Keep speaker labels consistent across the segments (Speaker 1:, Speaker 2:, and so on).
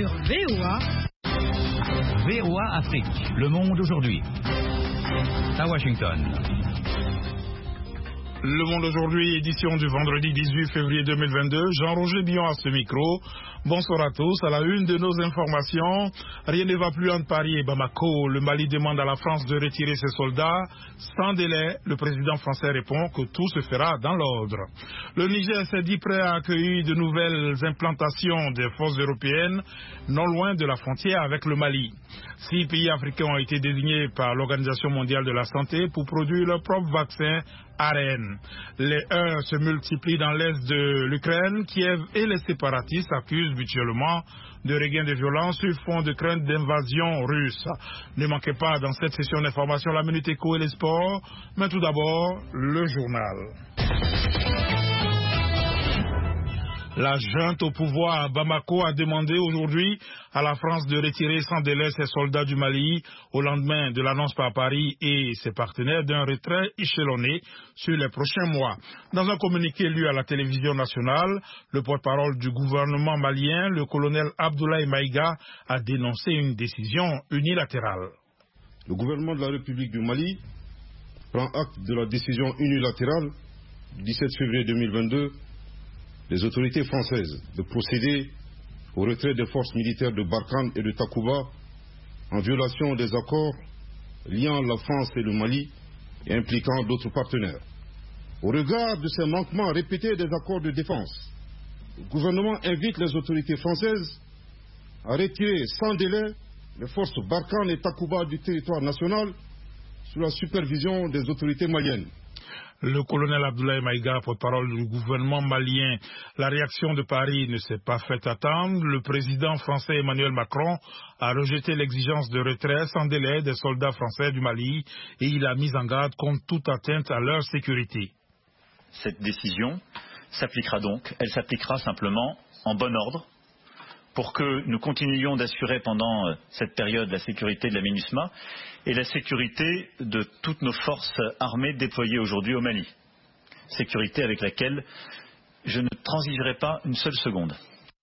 Speaker 1: sur VOA.
Speaker 2: VOA Afrique, le monde aujourd'hui. À Washington.
Speaker 3: Le Monde aujourd'hui, édition du vendredi 18 février 2022. Jean-Roger Billon à ce micro. Bonsoir à tous. À la une de nos informations, rien ne va plus entre Paris et Bamako. Le Mali demande à la France de retirer ses soldats. Sans délai, le président français répond que tout se fera dans l'ordre. Le Niger s'est dit prêt à accueillir de nouvelles implantations des forces européennes non loin de la frontière avec le Mali. 6 pays africains ont été désignés par l'Organisation mondiale de la santé pour produire leur propre vaccin ARN. Les heurts se multiplient dans l'est de l'Ukraine. Kiev et les séparatistes accusent mutuellement de regain de violence sur fond de crainte d'invasion russe. Ne manquez pas dans cette session d'information la Minute Éco et les sports. Mais tout d'abord, le journal. La junte au pouvoir à Bamako a demandé aujourd'hui à la France de retirer sans délai ses soldats du Mali au lendemain de l'annonce par Paris et ses partenaires d'un retrait échelonné sur les prochains mois. Dans un communiqué lu à la télévision nationale, le porte-parole du gouvernement malien, le colonel Abdoulaye Maïga, a dénoncé une décision unilatérale.
Speaker 4: Le gouvernement de la République du Mali prend acte de la décision unilatérale du 17 février 2022 des autorités françaises de procéder au retrait des forces militaires de Barkhane et de Takuba en violation des accords liant la France et le Mali et impliquant d'autres partenaires. Au regard de ces manquements répétés des accords de défense, le gouvernement invite les autorités françaises à retirer sans délai les forces Barkhane et Takuba du territoire national sous la supervision des autorités maliennes.
Speaker 3: Le colonel Abdoulaye Maïga, porte-parole du gouvernement malien. La réaction de Paris ne s'est pas fait attendre. Le président français Emmanuel Macron a rejeté l'exigence de retrait sans délai des soldats français du Mali et il a mis en garde contre toute atteinte à leur sécurité.
Speaker 5: Cette décision s'appliquera donc, elle s'appliquera simplement en bon ordre pour que nous continuions d'assurer pendant cette période la sécurité de la MINUSMA et la sécurité de toutes nos forces armées déployées aujourd'hui au Mali. Sécurité avec laquelle je ne transigerai pas une seule seconde.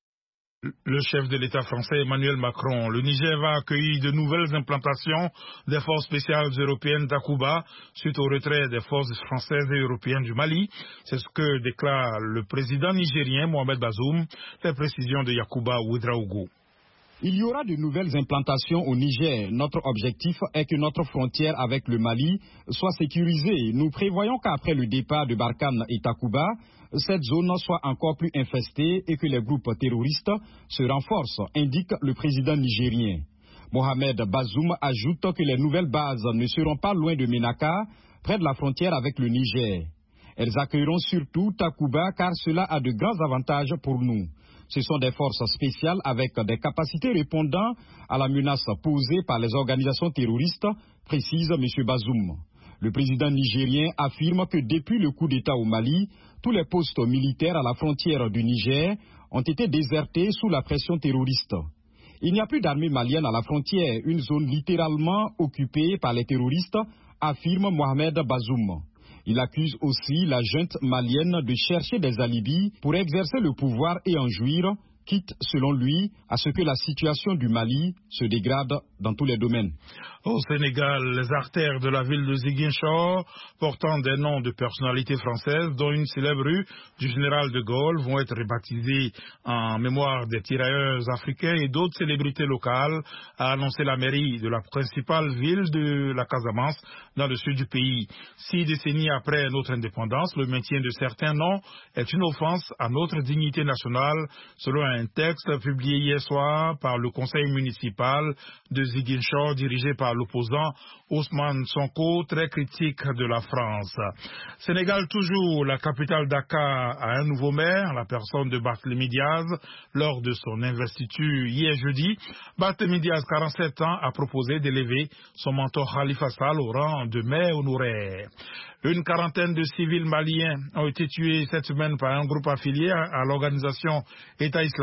Speaker 3: Le chef de l'État français Emmanuel Macron. Le Niger va accueillir de nouvelles implantations des forces spéciales européennes d'Akuba suite au retrait des forces françaises et européennes du Mali. C'est ce que déclare le président nigérien Mohamed Bazoum. Les précisions de Yacouba Ouedraogo.
Speaker 6: Il y aura de nouvelles implantations au Niger. Notre objectif est que notre frontière avec le Mali soit sécurisée. Nous prévoyons qu'après le départ de Barkhane et Takuba, cette zone soit encore plus infestée et que les groupes terroristes se renforcent, indique le président nigérien. Mohamed Bazoum ajoute que les nouvelles bases ne seront pas loin de Ménaka, près de la frontière avec le Niger. Elles accueilleront surtout Takuba car cela a de grands avantages pour nous. Ce sont des forces spéciales avec des capacités répondant à la menace posée par les organisations terroristes, précise M. Bazoum. Le président nigérien affirme que depuis le coup d'État au Mali, tous les postes militaires à la frontière du Niger ont été désertés sous la pression terroriste. Il n'y a plus d'armée malienne à la frontière, une zone littéralement occupée par les terroristes, affirme Mohamed Bazoum. Il accuse aussi la junte malienne de chercher des alibis pour exercer le pouvoir et en jouir, quitte, selon lui, à ce que la situation du Mali se dégrade dans tous les domaines.
Speaker 3: Au Sénégal, les artères de la ville de Ziguinchor, portant des noms de personnalités françaises, dont une célèbre rue du général de Gaulle, vont être rebaptisées en mémoire des tirailleurs africains et d'autres célébrités locales, a annoncé la mairie de la principale ville de la Casamance, dans le sud du pays. 6 décennies après notre indépendance, le maintien de certains noms est une offense à notre dignité nationale, selon un texte publié hier soir par le conseil municipal de Ziguinchor, dirigé par l'opposant Ousmane Sonko, très critique de la France. Sénégal toujours, la capitale Dakar a un nouveau maire, la personne de Barthélémy Diaz, lors de son investiture hier jeudi. Barthélémy Diaz, 47 ans, a proposé d'élever son mentor Khalifa Sall au rang de maire honoraire. Une quarantaine de civils maliens ont été tués cette semaine par un groupe affilié à l'organisation État islamique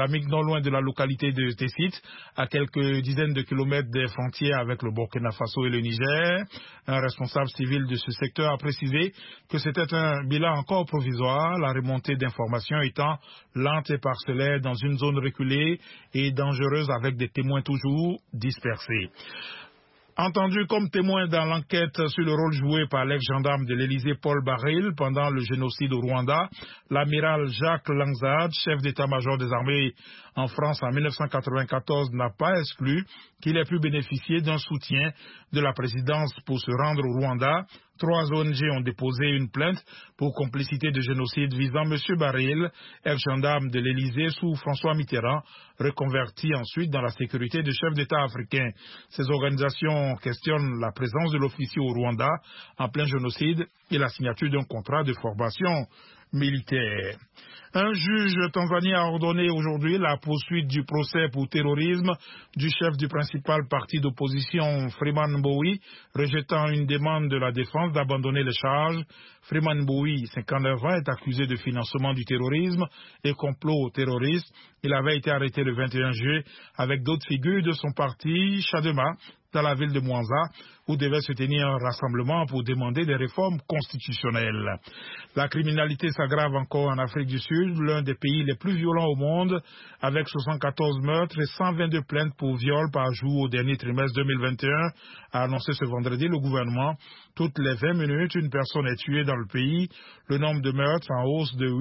Speaker 3: islamique non loin de la localité de Tessit, à quelques dizaines de kilomètres des frontières avec le Burkina Faso et le Niger. Un responsable civil de ce secteur a précisé que c'était un bilan encore provisoire, la remontée d'informations étant lente et parcellaire dans une zone reculée et dangereuse avec des témoins toujours dispersés. Entendu comme témoin dans l'enquête sur le rôle joué par l'ex-gendarme de l'Élysée Paul Baril pendant le génocide au Rwanda, l'amiral Jacques Langsad, chef d'état-major des armées en France en 1994, n'a pas exclu qu'il ait pu bénéficier d'un soutien de la présidence pour se rendre au Rwanda. 3 ONG ont déposé une plainte pour complicité de génocide visant M. Baril, ex-gendarme de l'Élysée sous François Mitterrand, reconverti ensuite dans la sécurité de chef d'État africain. Ces organisations questionnent la présence de l'officier au Rwanda en plein génocide et la signature d'un contrat de formation militaire. Un juge tanzanien a ordonné aujourd'hui la poursuite du procès pour terrorisme du chef du principal parti d'opposition Freeman Mbowe, rejetant une demande de la défense d'abandonner les charges. Freeman Mbowe, 59 ans, est accusé de financement du terrorisme et complot terroriste. Il avait été arrêté le 21 juillet avec d'autres figures de son parti, Chadema, dans la ville de Mwanza, où devait se tenir un rassemblement pour demander des réformes constitutionnelles. La criminalité s'aggrave encore en Afrique du Sud, l'un des pays les plus violents au monde, avec 74 meurtres et 122 plaintes pour viol par jour au dernier trimestre 2021, a annoncé ce vendredi le gouvernement. Toutes les 20 minutes, une personne est tuée dans le pays. Le nombre de meurtres, en hausse de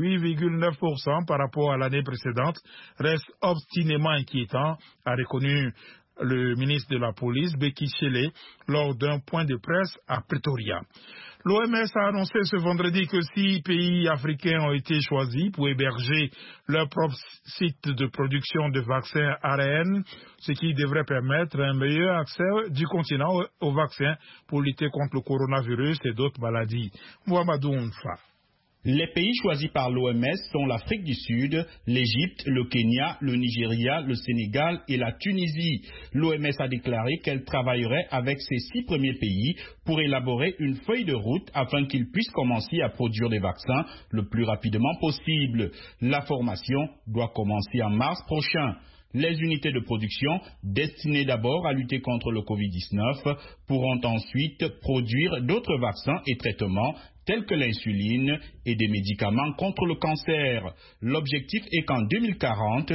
Speaker 3: 8,9% par rapport à l'année précédente, reste obstinément inquiétant, a reconnu le ministre de la Police, Beki Chele, lors d'un point de presse à Pretoria. L'OMS a annoncé ce vendredi que 6 pays africains ont été choisis pour héberger leur propre site de production de vaccins ARN, ce qui devrait permettre un meilleur accès du continent aux vaccins pour lutter contre le coronavirus et d'autres maladies. Mohamedou Nfa.
Speaker 1: Les pays choisis par l'OMS sont l'Afrique du Sud, l'Égypte, le Kenya, le Nigeria, le Sénégal et la Tunisie. L'OMS a déclaré qu'elle travaillerait avec ces 6 premiers pays pour élaborer une feuille de route afin qu'ils puissent commencer à produire des vaccins le plus rapidement possible. La formation doit commencer en mars prochain. Les unités de production, destinées d'abord à lutter contre le Covid-19, pourront ensuite produire d'autres vaccins et traitements tels que l'insuline et des médicaments contre le cancer. L'objectif est qu'en 2040,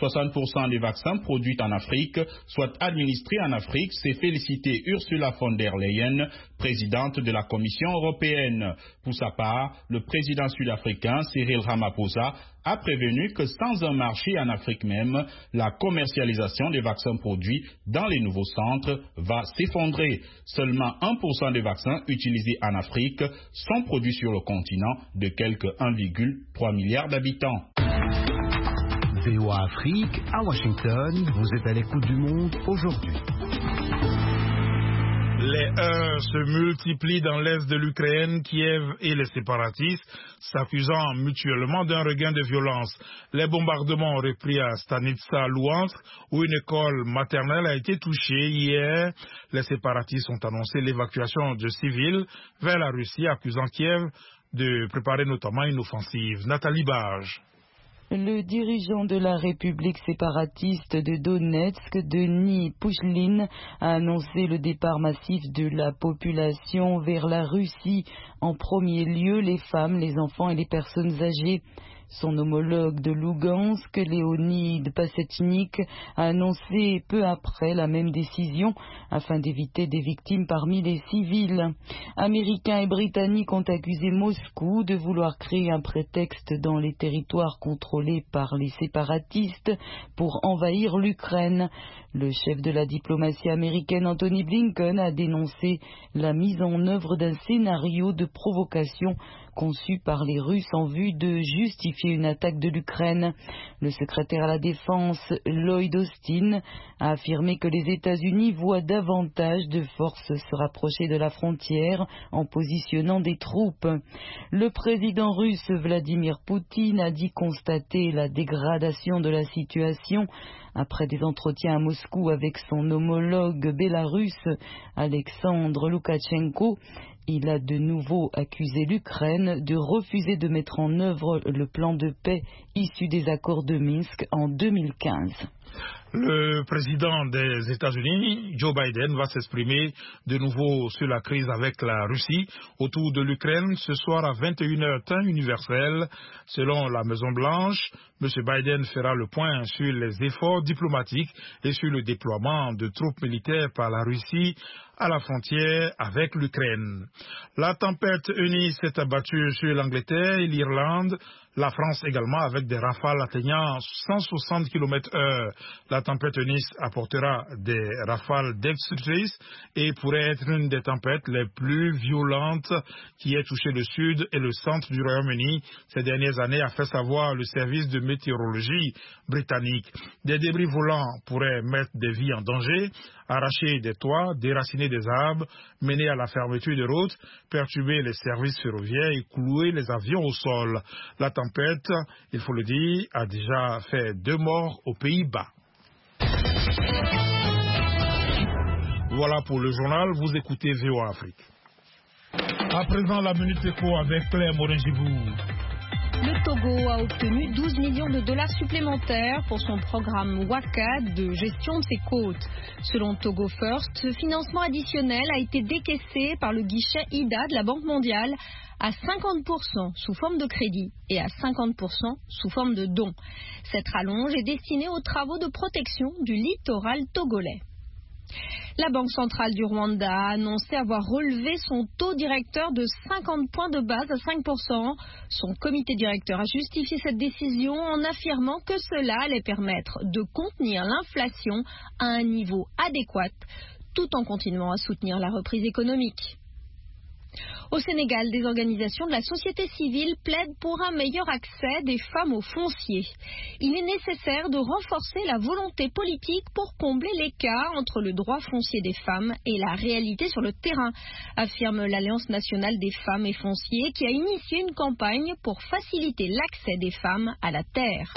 Speaker 1: 60% des vaccins produits en Afrique soient administrés en Afrique, s'est félicité Ursula von der Leyen, présidente de la Commission européenne. Pour sa part, le président sud-africain Cyril Ramaphosa a prévenu que sans un marché en Afrique même, la commercialisation des vaccins produits dans les nouveaux centres va s'effondrer. Seulement 1% des vaccins utilisés en Afrique sont produits sur le continent de quelque 1,3 milliard d'habitants.
Speaker 7: VOA Afrique, à Washington, vous êtes à l'écoute du monde aujourd'hui.
Speaker 3: Les heurts se multiplient dans l'est de l'Ukraine, Kiev et les séparatistes, s'accusant mutuellement d'un regain de violence. Les bombardements ont repris à Stanitsa, Louhansk, où une école maternelle a été touchée hier. Les séparatistes ont annoncé l'évacuation de civils vers la Russie, accusant Kiev de préparer notamment une offensive. Nathalie Bage.
Speaker 8: Le dirigeant de la République séparatiste de Donetsk, Denis Pouchlin, a annoncé le départ massif de la population vers la Russie, en premier lieu les femmes, les enfants et les personnes âgées. Son homologue de Lougansk, Léonid Passetchnik, a annoncé peu après la même décision afin d'éviter des victimes parmi les civils. Américains et Britanniques ont accusé Moscou de vouloir créer un prétexte dans les territoires contrôlés par les séparatistes pour envahir l'Ukraine. Le chef de la diplomatie américaine, Anthony Blinken, a dénoncé la mise en œuvre d'un scénario de provocation conçu par les Russes en vue de justifier une attaque de l'Ukraine. Le secrétaire à la Défense, Lloyd Austin, a affirmé que les États-Unis voient davantage de forces se rapprocher de la frontière en positionnant des troupes. Le président russe Vladimir Poutine a dit constater la dégradation de la situation après des entretiens à Moscou avec son homologue bélarusse Alexandre Loukachenko. Il a de nouveau accusé l'Ukraine de refuser de mettre en œuvre le plan de paix issu des accords de Minsk en 2015.
Speaker 3: Le président des États-Unis, Joe Biden, va s'exprimer de nouveau sur la crise avec la Russie autour de l'Ukraine ce soir à 21h temps universel. Selon la Maison-Blanche, M. Biden fera le point sur les efforts diplomatiques et sur le déploiement de troupes militaires par la Russie à la frontière avec l'Ukraine. La tempête Eunice s'est abattue sur l'Angleterre et l'Irlande, la France également, avec des rafales atteignant 160 km/h. La tempête Eunice apportera des rafales destructrices et pourrait être une des tempêtes les plus violentes qui ait touché le sud et le centre du Royaume-Uni ces dernières années, a fait savoir le service de météorologie britannique. Des débris volants pourraient mettre des vies en danger, arracher des toits, déraciner des arbres, mener à la fermeture de routes, perturber les services ferroviaires et clouer les avions au sol. La tempête, il faut le dire, a déjà fait 2 morts aux Pays-Bas. Voilà pour le journal, vous écoutez VOA Afrique. À présent, la Minute Éco avec Claire Morin-Gibou.
Speaker 9: Le Togo a obtenu 12 millions de dollars supplémentaires pour son programme WACA de gestion de ses côtes. Selon Togo First, ce financement additionnel a été décaissé par le guichet IDA de la Banque mondiale à 50% sous forme de crédit et à 50% sous forme de dons. Cette rallonge est destinée aux travaux de protection du littoral togolais. La Banque centrale du Rwanda a annoncé avoir relevé son taux directeur de 50 points de base à 5%. Son comité directeur a justifié cette décision en affirmant que cela allait permettre de contenir l'inflation à un niveau adéquat, tout en continuant à soutenir la reprise économique. Au Sénégal, des organisations de la société civile plaident pour un meilleur accès des femmes au foncier. Il est nécessaire de renforcer la volonté politique pour combler l'écart entre le droit foncier des femmes et la réalité sur le terrain, affirme l'Alliance nationale des femmes et fonciers qui a initié une campagne pour faciliter l'accès des femmes à la terre.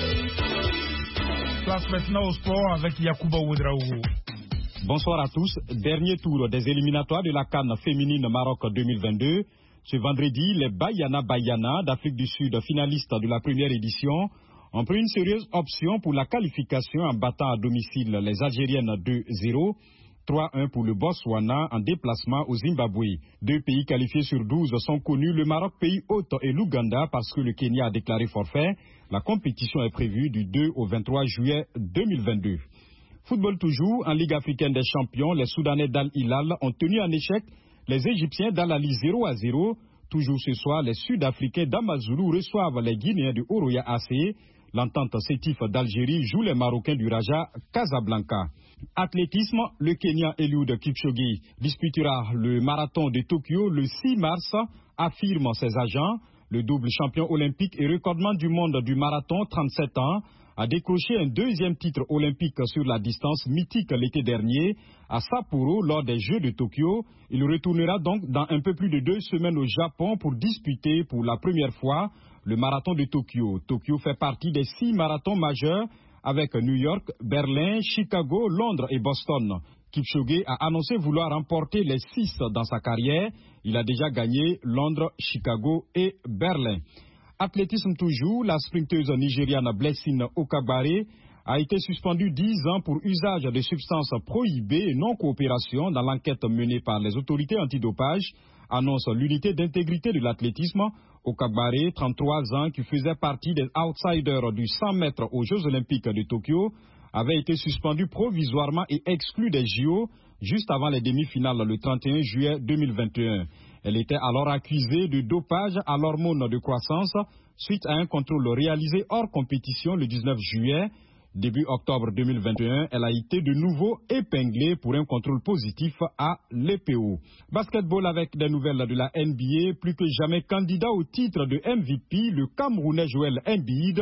Speaker 3: Place maintenant au sport avec Yacouba Ouedraogo.
Speaker 6: Bonsoir à tous. Dernier tour des éliminatoires de la CAN féminine Maroc 2022. Ce vendredi, les Bayana d'Afrique du Sud, finalistes de la première édition, ont pris une sérieuse option pour la qualification en battant à domicile les Algériennes 2-0. 3-1 pour le Botswana en déplacement au Zimbabwe. 2 pays qualifiés sur 12 sont connus, le Maroc, pays hôte, et l'Ouganda parce que le Kenya a déclaré forfait. La compétition est prévue du 2 au 23 juillet 2022. Football toujours, en Ligue africaine des champions, les Soudanais d'Al Hilal ont tenu en échec les Égyptiens d'Al Ali 0-0. Toujours ce soir, les Sud-Africains d'Amazulu reçoivent les Guinéens du Oroya AC. L'entente Sétif d'Algérie joue les Marocains du Raja Casablanca. Athlétisme, le Kenyan Eliud Kipchoge disputera le marathon de Tokyo le 6 mars, affirme ses agents. Le double champion olympique et recordman du monde du marathon, 37 ans, a décroché un 2e titre olympique sur la distance mythique l'été dernier à Sapporo lors des Jeux de Tokyo. Il retournera donc dans un peu plus de 2 semaines au Japon pour disputer pour la première fois le marathon de Tokyo. Tokyo fait partie des 6 marathons majeurs avec New York, Berlin, Chicago, Londres et Boston. Kipchoge a annoncé vouloir remporter les 6 dans sa carrière. Il a déjà gagné Londres, Chicago et Berlin. Athlétisme toujours, la sprinteuse nigériane Blessing Okagbare a été suspendue 10 ans pour usage de substances prohibées et non-coopération dans l'enquête menée par les autorités antidopage, annonce l'unité d'intégrité de l'athlétisme. Okagbare, 33 ans, qui faisait partie des outsiders du 100 mètres aux Jeux Olympiques de Tokyo, avait été suspendue provisoirement et exclue des JO juste avant les demi-finales le 31 juillet 2021. Elle était alors accusée de dopage à l'hormone de croissance suite à un contrôle réalisé hors compétition le 19 juillet. Début octobre 2021, elle a été de nouveau épinglée pour un contrôle positif à l'EPO. Basketball avec des nouvelles de la NBA, plus que jamais candidat au titre de MVP, le Camerounais Joel Embiid,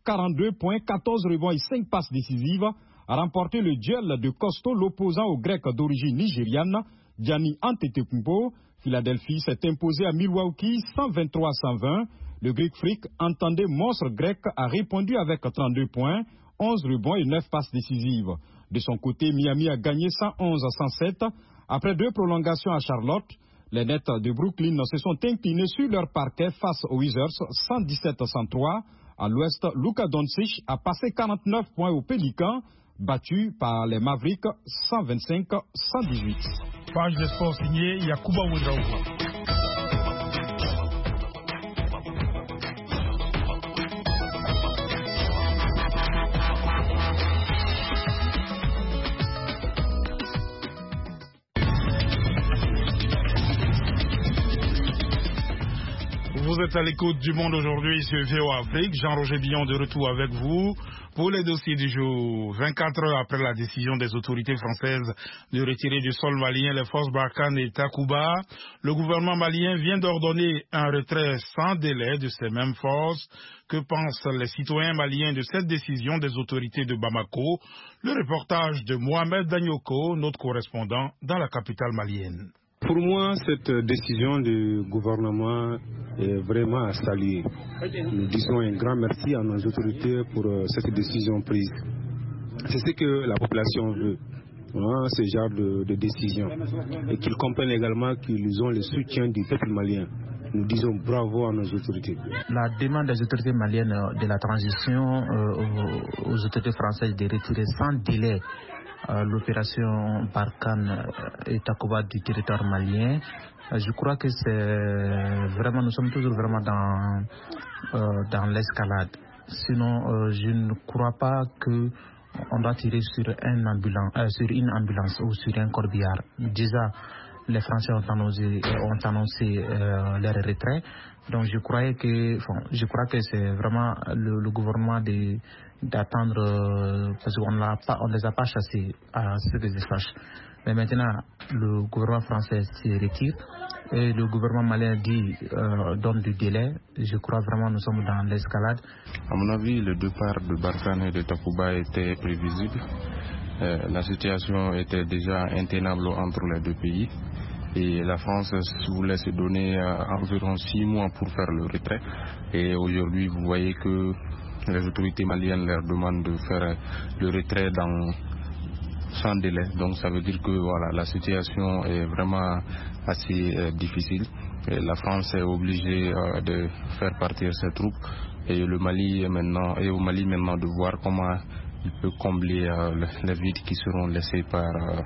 Speaker 6: 42 points, 14 rebonds et 5 passes décisives, a remporté le duel de costaud l'opposant au grec d'origine nigériane, Giannis Antetokounmpo. Philadelphie s'est imposé à Milwaukee 123-120. Le Greek Freak, entendé monstre grec, a répondu avec 32 points, 11 rebonds et 9 passes décisives. De son côté, Miami a gagné 111-107. Après 2 prolongations à Charlotte, Les Nets de Brooklyn se sont inclinés sur leur parquet face aux Wizards 117-103. À l'ouest, Luka Doncic a passé 49 points aux Pélicans, battu par les Mavericks 125-118.
Speaker 3: Page de sport signée Yakuba Ouedraogo. Vous êtes à l'écoute du Monde aujourd'hui sur VOA Afrique. Jean-Roger Billon de retour avec vous pour les dossiers du jour. 24 heures après la décision des autorités françaises de retirer du sol malien les forces Barkhane et Takuba, le gouvernement malien vient d'ordonner un retrait sans délai de ces mêmes forces. Que pensent les citoyens maliens de cette décision des autorités de Bamako? Le reportage de Mohamed Danyoko, notre correspondant dans la capitale malienne.
Speaker 10: Pour moi, cette décision du gouvernement est vraiment à saluer. Nous disons un grand merci à nos autorités pour cette décision prise. C'est ce que la population veut, ce genre de décision. Et qu'ils comprennent également qu'ils ont le soutien du peuple malien. Nous disons bravo à nos autorités.
Speaker 11: La demande des autorités maliennes de la transition aux autorités françaises de retirer sans délai l'opération Barkhane et Takuba du territoire malien, je crois que c'est vraiment, nous sommes toujours vraiment dans l'escalade. Sinon, je ne crois pas que on doit tirer sur une ambulance ou sur un corbillard. Déjà, les Français ont annoncé leur retrait. Donc je crois que c'est vraiment le gouvernement d'attendre, parce qu'on ne les a pas chassés à ce que je sache. Mais maintenant, le gouvernement français se retire et le gouvernement malien donne du délai. Je crois vraiment nous sommes dans l'escalade.
Speaker 12: À mon avis, le départ de Barkhane et de Takuba était prévisible. La situation était déjà intenable entre les deux pays. Et la France voulait se donner environ 6 mois pour faire le retrait. Et aujourd'hui, vous voyez que les autorités maliennes leur demandent de faire le retrait sans délai. Donc ça veut dire que voilà, la situation est vraiment assez difficile. Et la France est obligée de faire partir ses troupes. Et au Mali maintenant de voir comment il peut combler les vides qui seront laissés par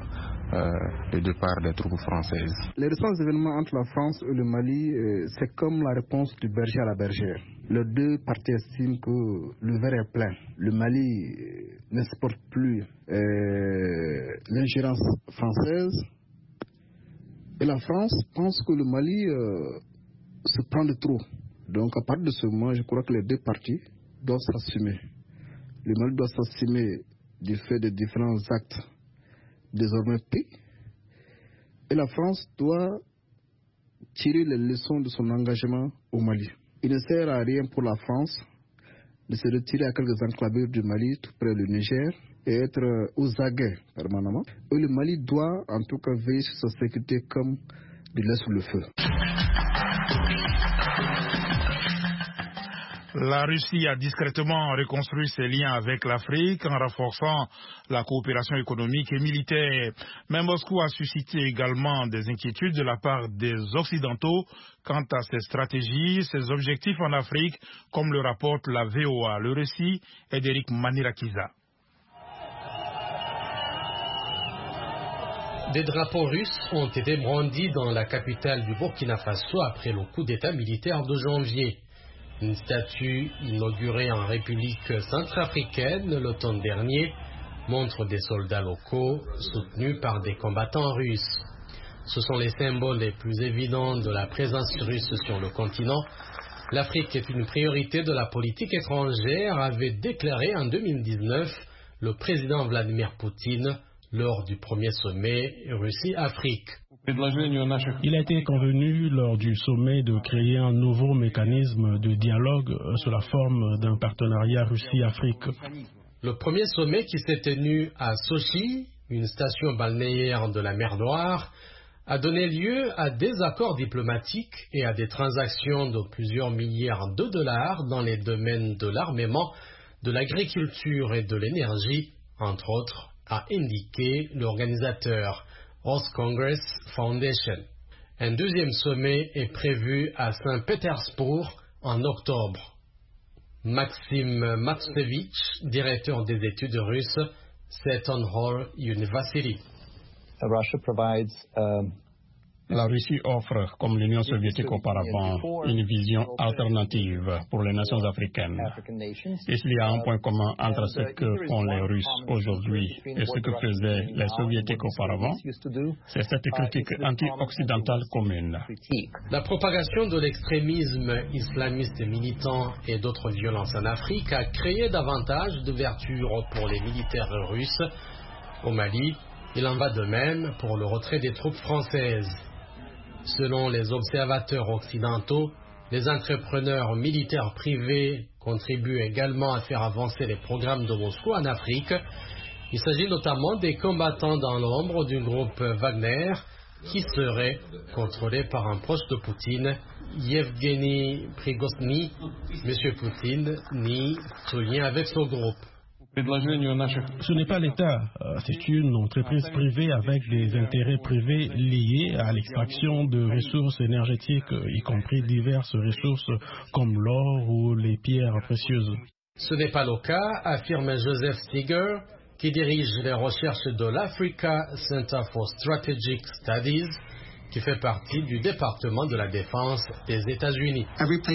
Speaker 12: le départ des troupes françaises.
Speaker 13: Les récents événements entre la France et le Mali, c'est comme la réponse du berger à la bergère. Les deux parties estiment que le verre est plein. Le Mali ne supporte plus l'ingérence française et la France pense que le Mali se prend de trop. Donc à partir de ce moment, je crois que les deux parties doivent s'assumer. Le Mali doit s'assumer du fait de différents actes désormais pris. Et la France doit tirer les leçons de son engagement au Mali. Il ne sert à rien pour la France de se retirer à quelques enclavures du Mali, tout près du Niger, et être aux aguets permanemment. Et le Mali doit en tout cas veiller sur sa sécurité comme du lait sous le feu.
Speaker 3: La Russie a discrètement reconstruit ses liens avec l'Afrique en renforçant la coopération économique et militaire. Mais Moscou a suscité également des inquiétudes de la part des Occidentaux quant à ses stratégies, ses objectifs en Afrique, comme le rapporte la VOA. Le récit est d'Éric Manirakiza.
Speaker 14: Des drapeaux russes ont été brandis dans la capitale du Burkina Faso après le coup d'État militaire de janvier. Une statue inaugurée en République centrafricaine l'automne dernier montre des soldats locaux soutenus par des combattants russes. Ce sont les symboles les plus évidents de la présence russe sur le continent. L'Afrique est une priorité de la politique étrangère, avait déclaré en 2019 le président Vladimir Poutine lors du premier sommet Russie-Afrique.
Speaker 15: Il a été convenu lors du sommet de créer un nouveau mécanisme de dialogue sous la forme d'un partenariat Russie-Afrique.
Speaker 14: Le premier sommet qui s'est tenu à Sochi, une station balnéaire de la mer Noire, a donné lieu à des accords diplomatiques et à des transactions de plusieurs milliards de dollars dans les domaines de l'armement, de l'agriculture et de l'énergie, entre autres, a indiqué l'organisateur Host Congress Foundation. Un deuxième sommet est prévu à Saint-Pétersbourg en octobre. Maxime Matsevich, directeur des études russes, Seton Hall University.
Speaker 15: La Russie offre, comme l'Union soviétique auparavant, une vision alternative pour les nations africaines. Et s'il y a un point commun entre ce que font les Russes aujourd'hui et ce que faisaient les soviétiques auparavant, c'est cette critique anti-occidentale commune.
Speaker 14: La propagation de l'extrémisme islamiste militant et d'autres violences en Afrique a créé davantage d'ouverture pour les militaires russes. Au Mali, il en va de même pour le retrait des troupes françaises. Selon les observateurs occidentaux, les entrepreneurs militaires privés contribuent également à faire avancer les programmes de Moscou en Afrique. Il s'agit notamment des combattants dans l'ombre du groupe Wagner qui serait contrôlé par un proche de Poutine, Yevgeny Prigozhin. Monsieur Poutine nie tout lien avec ce groupe.
Speaker 15: Ce n'est pas l'État, c'est une entreprise privée avec des intérêts privés liés à l'extraction de ressources énergétiques, y compris diverses ressources comme l'or ou les pierres précieuses.
Speaker 14: Ce n'est pas le cas, affirme Joseph Stiger, qui dirige les recherches de l'Africa Center for Strategic Studies, qui fait partie du département de la défense des États-Unis.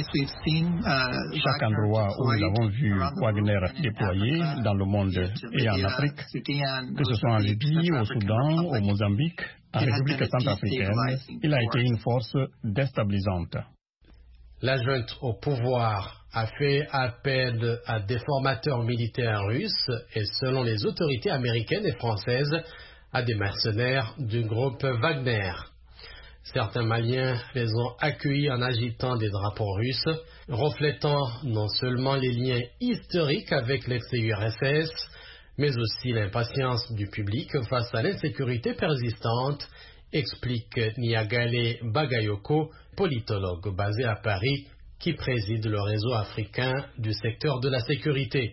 Speaker 15: Chaque endroit où nous avons vu Wagner déployé dans le monde et en Afrique, que ce soit en Libye, au Soudan, au Mozambique, en République centrafricaine, il a été une force déstabilisante.
Speaker 14: La junte au pouvoir a fait appel à des formateurs militaires russes et, selon les autorités américaines et françaises, à des mercenaires du groupe Wagner. Certains Maliens les ont accueillis en agitant des drapeaux russes, reflétant non seulement les liens historiques avec l'ex-URSS, mais aussi l'impatience du public face à l'insécurité persistante, explique Niagale Bagayoko, politologue basé à Paris, qui préside le réseau africain du secteur de la sécurité.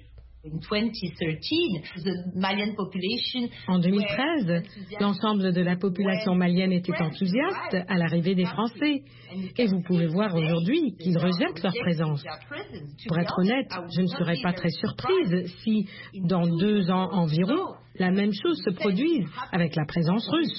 Speaker 16: En 2013, l'ensemble de la population malienne était enthousiaste à l'arrivée des Français. Et vous pouvez voir aujourd'hui qu'ils rejettent leur présence. Pour être honnête, je ne serais pas très surprise si, dans 2 ans environ, la même chose se produise avec la présence russe.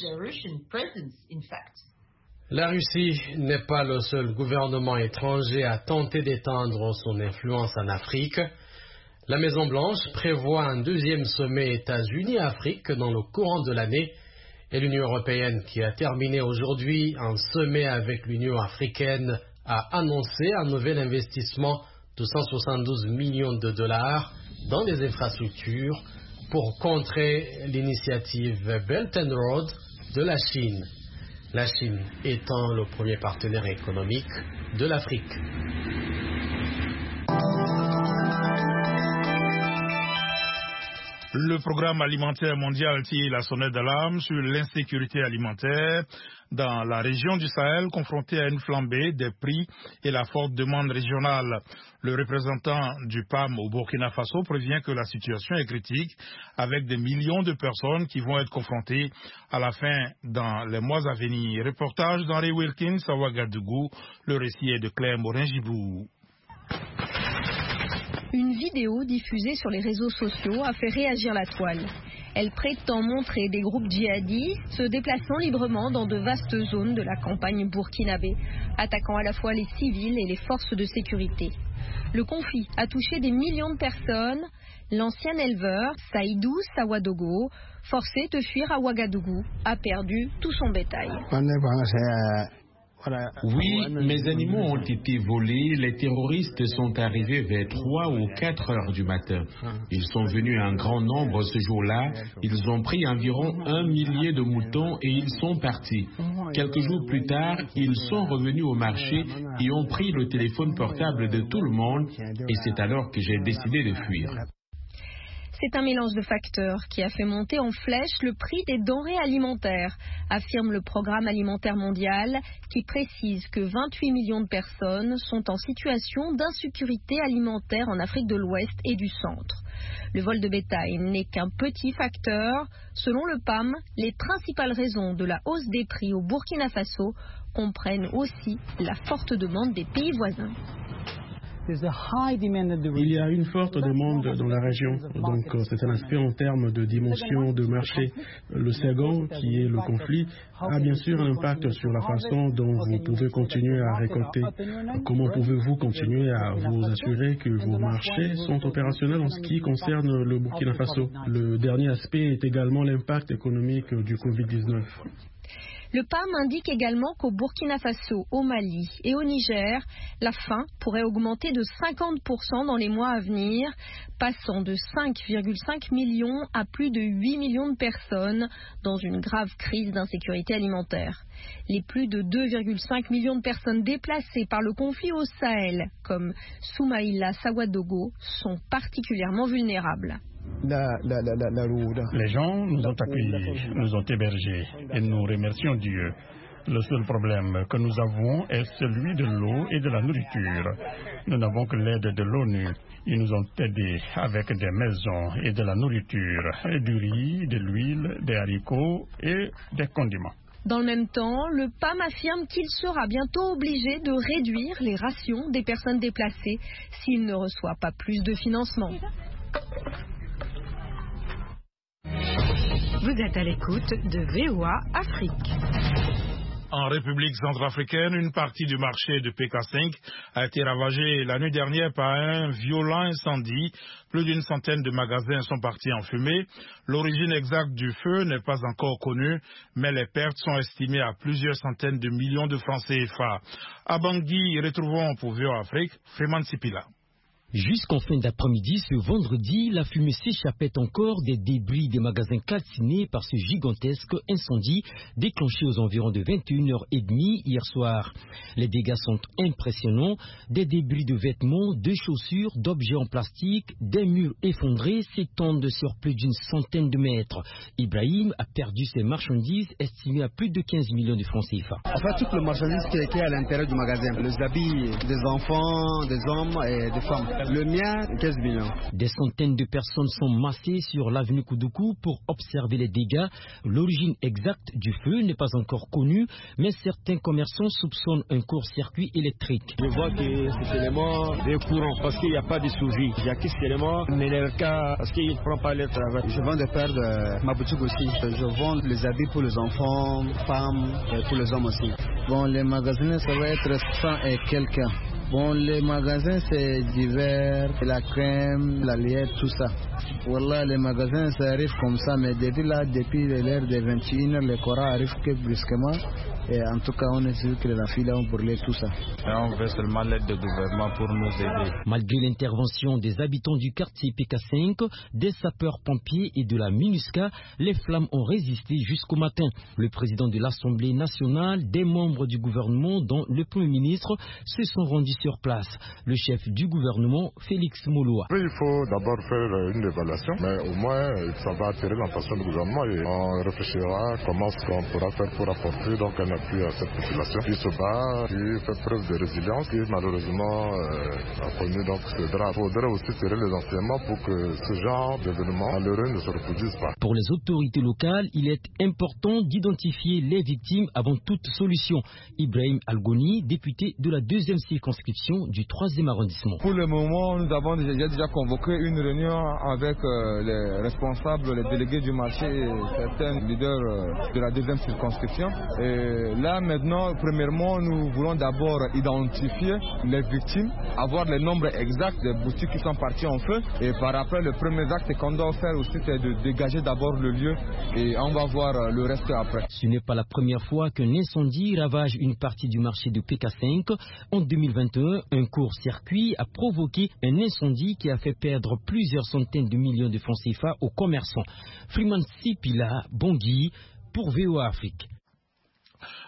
Speaker 14: La Russie n'est pas le seul gouvernement étranger à tenter d'étendre son influence en Afrique. La Maison-Blanche prévoit un deuxième sommet États-Unis-Afrique dans le courant de l'année et l'Union européenne, qui a terminé aujourd'hui un sommet avec l'Union africaine, a annoncé un nouvel investissement de 172 millions de dollars dans les infrastructures pour contrer l'initiative Belt and Road de la Chine. La Chine étant le premier partenaire économique de l'Afrique.
Speaker 3: Le programme alimentaire mondial tire la sonnette d'alarme sur l'insécurité alimentaire dans la région du Sahel, confrontée à une flambée des prix et la forte demande régionale. Le représentant du PAM au Burkina Faso prévient que la situation est critique, avec des millions de personnes qui vont être confrontées à la faim dans les mois à venir. Reportage d'Henri Wilkins à Ouagadougou. Le récit est de Claire Morin-Gibou.
Speaker 9: Une vidéo diffusée sur les réseaux sociaux a fait réagir la toile. Elle prétend montrer des groupes djihadistes se déplaçant librement dans de vastes zones de la campagne burkinabé, attaquant à la fois les civils et les forces de sécurité. Le conflit a touché des millions de personnes. L'ancien éleveur, Saïdou Sawadogo, forcé de fuir à Ouagadougou, a perdu tout son bétail.
Speaker 17: Oui, mes animaux ont été volés. Les terroristes sont arrivés vers 3 ou 4 heures du matin. Ils sont venus en grand nombre ce jour-là. Ils ont pris environ 1 millier de moutons et ils sont partis. Quelques jours plus tard, ils sont revenus au marché et ont pris le téléphone portable de tout le monde. Et c'est alors que j'ai décidé de fuir.
Speaker 9: C'est un mélange de facteurs qui a fait monter en flèche le prix des denrées alimentaires, affirme le Programme alimentaire mondial, qui précise que 28 millions de personnes sont en situation d'insécurité alimentaire en Afrique de l'Ouest et du Centre. Le vol de bétail n'est qu'un petit facteur. Selon le PAM, les principales raisons de la hausse des prix au Burkina Faso comprennent aussi la forte demande des pays voisins.
Speaker 18: Il y a une forte demande dans la région, donc c'est un aspect en termes de dimension de marché. Le second, qui est le conflit, a bien sûr un impact sur la façon dont vous pouvez continuer à récolter. Comment pouvez-vous continuer à vous assurer que vos marchés sont opérationnels en ce qui concerne le Burkina Faso? Le dernier aspect est également l'impact économique du Covid-19.
Speaker 9: Le PAM indique également qu'au Burkina Faso, au Mali et au Niger, la faim pourrait augmenter de 50% dans les mois à venir, passant de 5,5 millions à plus de 8 millions de personnes dans une grave crise d'insécurité alimentaire. Les plus de 2,5 millions de personnes déplacées par le conflit au Sahel, comme Soumaïla Sawadogo, sont particulièrement vulnérables.
Speaker 15: Les gens nous ont accueillis, nous ont hébergés et nous remercions Dieu. Le seul problème que nous avons est celui de l'eau et de la nourriture. Nous n'avons que l'aide de l'ONU. Ils nous ont aidés avec des maisons et de la nourriture, et du riz, de l'huile, des haricots et des condiments.
Speaker 9: Dans le même temps, le PAM affirme qu'il sera bientôt obligé de réduire les rations des personnes déplacées s'il ne reçoit pas plus de financement.
Speaker 16: Vous êtes à l'écoute de VOA Afrique.
Speaker 3: En République centrafricaine, une partie du marché de PK5 a été ravagée la nuit dernière par un violent incendie. Plus d'une centaine de magasins sont partis en fumée. L'origine exacte du feu n'est pas encore connue, mais les pertes sont estimées à plusieurs centaines de millions de francs CFA. À Bangui, retrouvons pour VOA Afrique, Freeman Sipila.
Speaker 19: Jusqu'en fin d'après-midi, ce vendredi, la fumée s'échappait encore des débris des magasins calcinés par ce gigantesque incendie déclenché aux environs de 21h30 hier soir. Les dégâts sont impressionnants. Des débris de vêtements, de chaussures, d'objets en plastique, des murs effondrés s'étendent sur plus d'une centaine de mètres. Ibrahim a perdu ses marchandises estimées à plus de 15 millions de francs CFA.
Speaker 20: Enfin, toutes les marchandises qui étaient à l'intérieur du magasin, les habits des enfants, des hommes et des femmes. Le mien, 15 millions.
Speaker 19: Des centaines de personnes sont massées sur l'avenue Koudoukou pour observer les dégâts. L'origine exacte du feu n'est pas encore connue, mais certains commerçants soupçonnent un court-circuit électrique.
Speaker 21: Je vois que c'est l'élément des courants parce qu'il n'y a pas de suivi. Il y a que cet élément, mais le cas parce qu'il ne prend pas le travail.
Speaker 20: Je vends des paires de ma boutique aussi. Je vends les habits pour les enfants, femmes et pour les hommes aussi. Bon, les magasins, ça va être 100 et quelques. Bon, les magasins, c'est divers, la crème, la liette, tout ça. Voilà, les magasins, ça arrive comme ça, mais depuis l'heure de 21h, les Corans arrivent que brusquement. Et en tout cas, on est sûr que la file a brûlé tout ça.
Speaker 21: Et on veut seulement l'aide du gouvernement pour nous aider.
Speaker 19: Malgré l'intervention des habitants du quartier PK5, des sapeurs-pompiers et de la MINUSCA, les flammes ont résisté jusqu'au matin. Le président de l'Assemblée nationale, des membres du gouvernement, dont le Premier ministre, se sont rendus sur place. Le chef du gouvernement, Félix Moloa.
Speaker 22: Il faut d'abord faire une évaluation, mais au moins ça va attirer l'attention du gouvernement et on réfléchira comment on pourra faire pour apporter donc un appui à cette population qui se bat, qui fait preuve de résilience, qui malheureusement a connu donc ce drame. Il faudrait aussi tirer les enseignements pour que ce genre d'événements malheureux ne se reproduisent pas.
Speaker 19: Pour les autorités locales, il est important d'identifier les victimes avant toute solution. Ibrahim Algoni, député de la 2e circonscription du 3e arrondissement.
Speaker 23: Pour le moment, nous avons déjà convoqué une réunion avec les responsables, les délégués du marché et certains leaders de la 2e circonscription. Et là maintenant, premièrement, nous voulons d'abord identifier les victimes, avoir le nombre exact des boutiques qui sont parties en feu. Et par après, le premier acte qu'on doit faire aussi, c'est de dégager d'abord le lieu et on va voir le reste après.
Speaker 19: Ce n'est pas la première fois qu'un incendie ravage une partie du marché de PK5. En 2021, un court-circuit a provoqué un incendie qui a fait perdre plusieurs centaines de millions de francs CFA aux commerçants. Freeman Sipila, Bangui, pour VOA Afrique.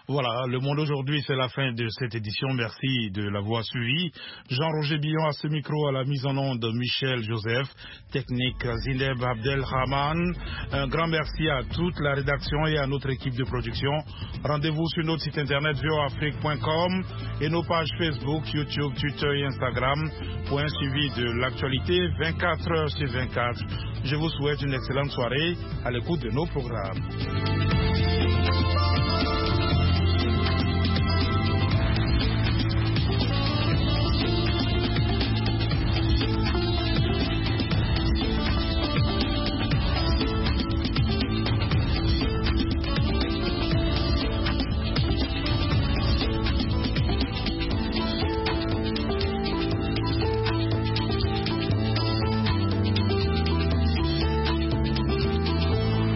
Speaker 3: Voilà, Le Monde aujourd'hui, c'est la fin de cette édition. Merci de l'avoir suivi. Jean-Roger Billon à ce micro, à la mise en onde de Michel Joseph, technique Zineb Abdelrahman. Un grand merci à toute la rédaction et à notre équipe de production. Rendez-vous sur notre site internet voafrique.com et nos pages Facebook, YouTube, Twitter et Instagram pour un suivi de l'actualité 24 heures sur 24. Je vous souhaite une excellente soirée à l'écoute de nos programmes.